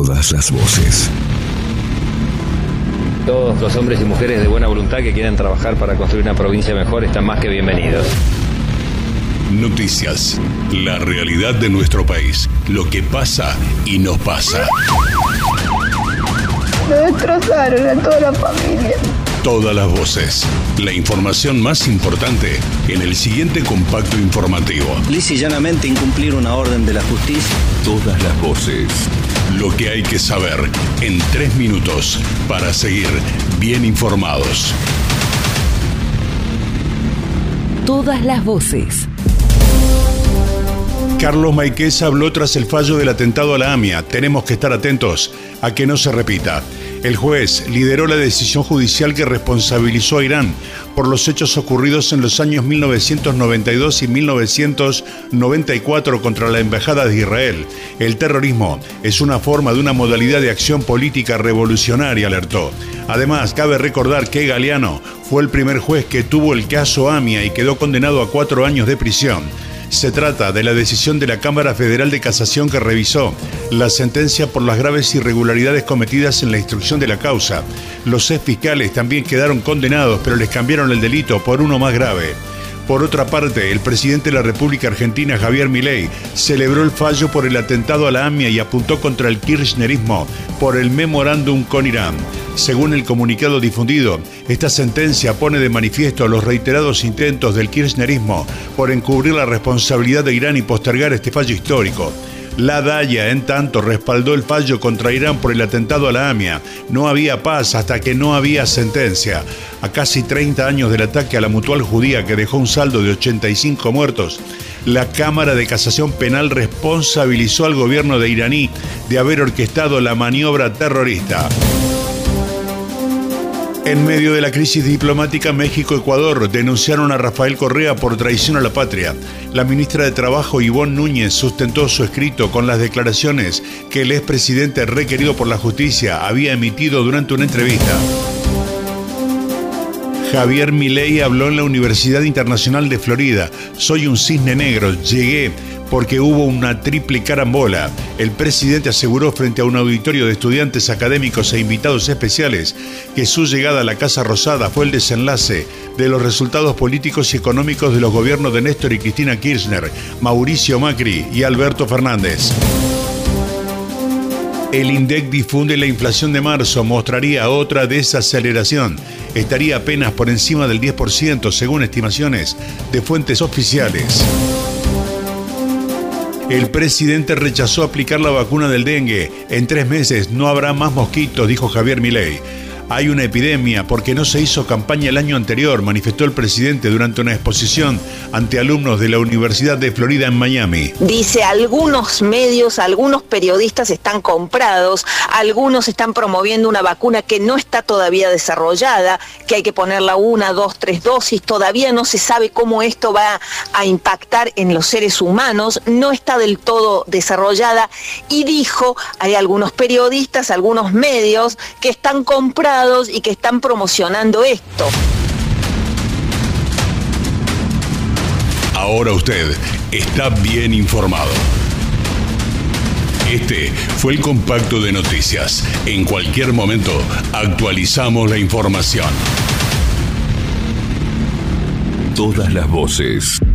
Todas las voces. Todos los hombres y mujeres de buena voluntad que quieran trabajar para construir una provincia mejor están más que bienvenidos. Noticias. La realidad de nuestro país. Lo que pasa y nos pasa. Me destrozaron a toda la familia. Todas las voces. La información más importante en el siguiente compacto informativo. Lisa y llanamente incumplir una orden de la justicia. Todas las voces. Lo que hay que saber en 3 minutos para seguir bien informados. Todas las voces. Carlos Maíquez habló tras el fallo del atentado a la AMIA. Tenemos que estar atentos a que no se repita. El juez lideró la decisión judicial que responsabilizó a Irán por los hechos ocurridos en los años 1992 y 1994 contra la Embajada de Israel. El terrorismo es una forma de una modalidad de acción política revolucionaria, alertó. Además, cabe recordar que Galeano fue el primer juez que tuvo el caso AMIA y quedó condenado a 4 años de prisión. Se trata de la decisión de la Cámara Federal de Casación que revisó la sentencia por las graves irregularidades cometidas en la instrucción de la causa. Los 6 fiscales también quedaron condenados, pero les cambiaron el delito por uno más grave. Por otra parte, el presidente de la República Argentina, Javier Milei, celebró el fallo por el atentado a la AMIA y apuntó contra el kirchnerismo por el memorándum con Irán. Según el comunicado difundido, esta sentencia pone de manifiesto los reiterados intentos del kirchnerismo por encubrir la responsabilidad de Irán y postergar este fallo histórico. La Daya, en tanto, respaldó el fallo contra Irán por el atentado a la AMIA. No había paz hasta que no había sentencia. A casi 30 años del ataque a la Mutual Judía, que dejó un saldo de 85 muertos, la Cámara de Casación Penal responsabilizó al gobierno de iraní de haber orquestado la maniobra terrorista. En medio de la crisis diplomática, México y Ecuador denunciaron a Rafael Correa por traición a la patria. La ministra de Trabajo, Ivonne Núñez, sustentó su escrito con las declaraciones que el expresidente requerido por la justicia había emitido durante una entrevista. Javier Milei habló en la Universidad Internacional de Florida. Soy un cisne negro, llegué porque hubo una triple carambola. El presidente aseguró frente a un auditorio de estudiantes académicos e invitados especiales que su llegada a la Casa Rosada fue el desenlace de los resultados políticos y económicos de los gobiernos de Néstor y Cristina Kirchner, Mauricio Macri y Alberto Fernández. El INDEC difunde la inflación de marzo, mostraría otra desaceleración. Estaría apenas por encima del 10%, según estimaciones de fuentes oficiales. El presidente rechazó aplicar la vacuna del dengue. En 3 meses no habrá más mosquitos, dijo Javier Milei. Hay una epidemia porque no se hizo campaña el año anterior, manifestó el presidente durante una exposición ante alumnos de la Universidad de Florida en Miami. Dice, algunos medios, algunos periodistas están comprados, algunos están promoviendo una vacuna que no está todavía desarrollada, que hay que ponerla 1, 2, 3 dosis, todavía no se sabe cómo esto va a impactar en los seres humanos, no está del todo desarrollada, y dijo, hay algunos periodistas, algunos medios que están comprados y que están promocionando esto. Ahora usted está bien informado. Este fue el compacto de noticias. En cualquier momento actualizamos la información. Todas las voces.